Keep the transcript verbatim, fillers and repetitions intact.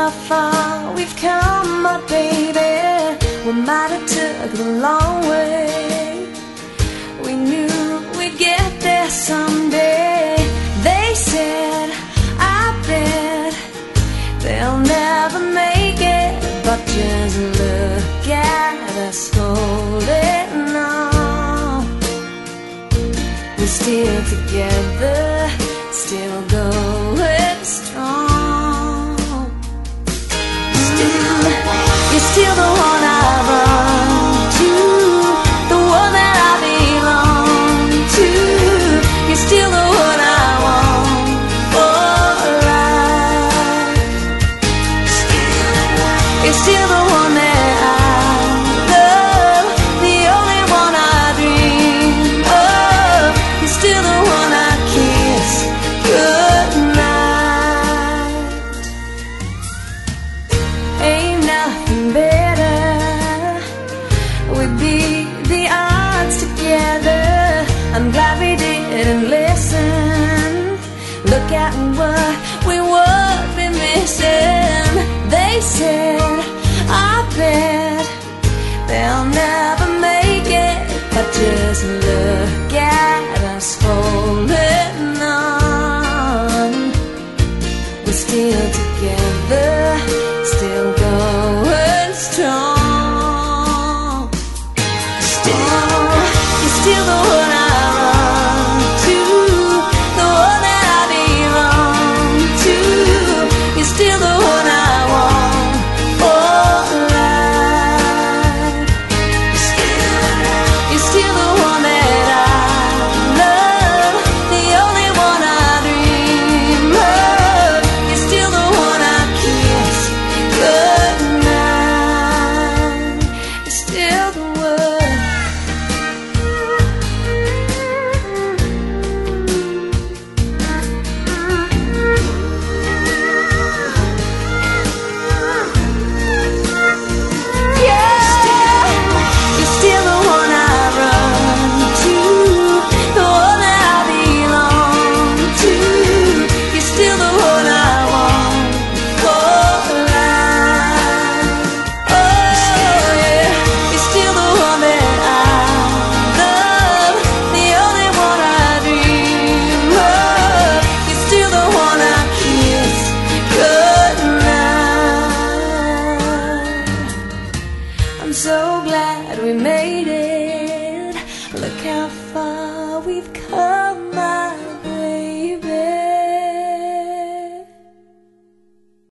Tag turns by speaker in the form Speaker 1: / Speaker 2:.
Speaker 1: how far we've come, my baby. We might have took the long way. We knew we'd get there someday. They said, I bet they'll never make it, but just look at us holding on. We're still together, still going strong. Still, you're still the one I run to, the one that I belong to. You're still the one I want for life. You're still the one that I love, the only one I dream of. You're still the one I kiss goodnight. Ain't nothing better, we'd beat the odds together. I'm glad we didn't listen. Look at what we would be missing. They said, I bet they'll never make it, but just look at us holding on. We're still together, still going strong. Still, you're still the one I run to, the one that I belong to. You're still the one I want for life. You're still the one that I love, the only one I dream of. You're still the one I kiss goodnight. You're still the one. You're still the one I run to, the one that I belong to. You're still the one I want for life. Oh yeah, you're still the one that I love, the only one I dream of. You're still the one I kiss goodnight. I'm so glad we made it. Look how far we've come, my